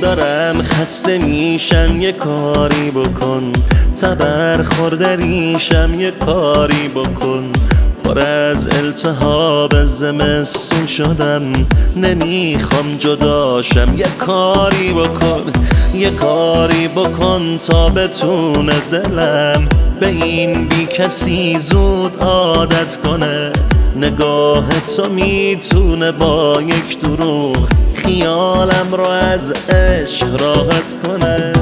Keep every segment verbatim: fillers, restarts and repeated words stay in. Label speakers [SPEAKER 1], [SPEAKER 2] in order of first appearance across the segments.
[SPEAKER 1] دارم خسته میشم یه کاری بکن، تبر خورده ریشم یه کاری بکن. پر از التهاب زمستون شدم نمیخوام جداشم، یه کاری بکن یه کاری بکن تا بتونه دلم به این بی کسی زود عادت کنه. نگاه تو میتونه با یک دروغ خیالم رو از عشق راحت کنه.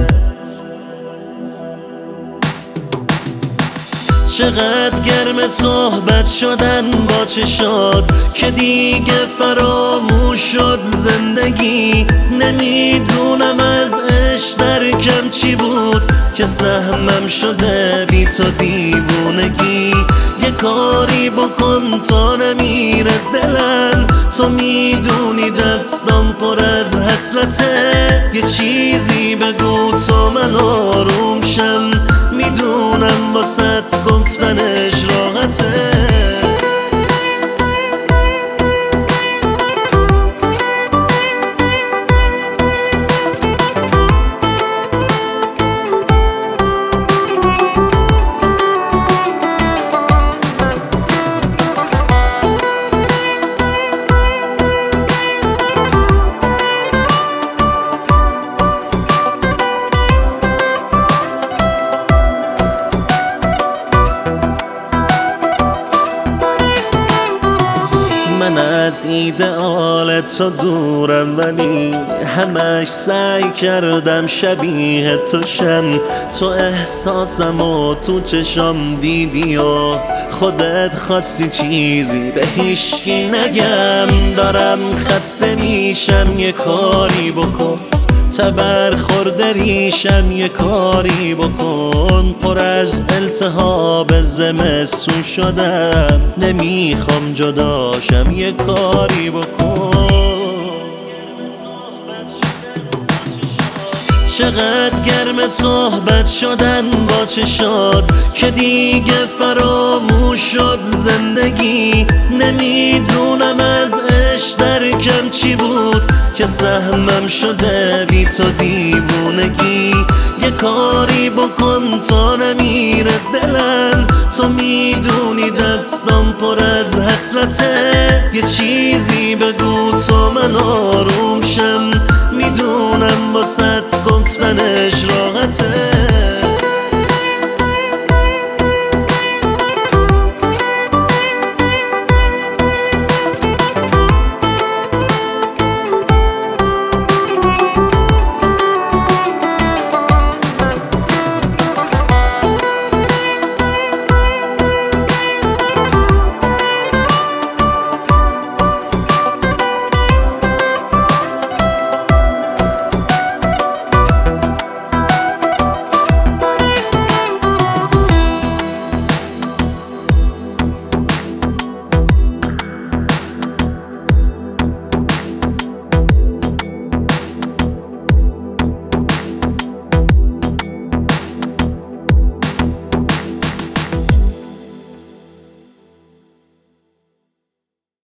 [SPEAKER 1] چقدر گرم صحبت شدن با چشات که دیگه فراموش شد زندگی. نمیدونم از عشق درکم چی بود که سهمم شده بی تو دیوونگی. یه کاری بکن تا نمیره دلم، تو میدونی دستم پر از حسرته. یه چیزی بگو تا من آروم شم، میدونم واسه گفتنش راحته. من از ایدئال تو دورم ولی همش سعی کردم شبیه تو شم. تو احساسم و تو چشم دیدی و خودت خواستی چیزی به هیچکی نگم. دارم خسته میشم یه کاری بکن، تبر خورده ریشم یه کاری بکن. پر از التهاب زمستون شدم نمیخوام جداشم، یه کاری بکن. چقدر گرم صحبت شدن با چشات که دیگه فراموش شد زندگی. نمیدونم از عشق درکم چی بود که سهمم شده بی تو دیوونگی. یه کاری بکن تا نمیره دلم، تو میدونی دستم پر از حسرته. یه چیزی بگو تا من آروم شم، میدونم واسه گفتنش راحته.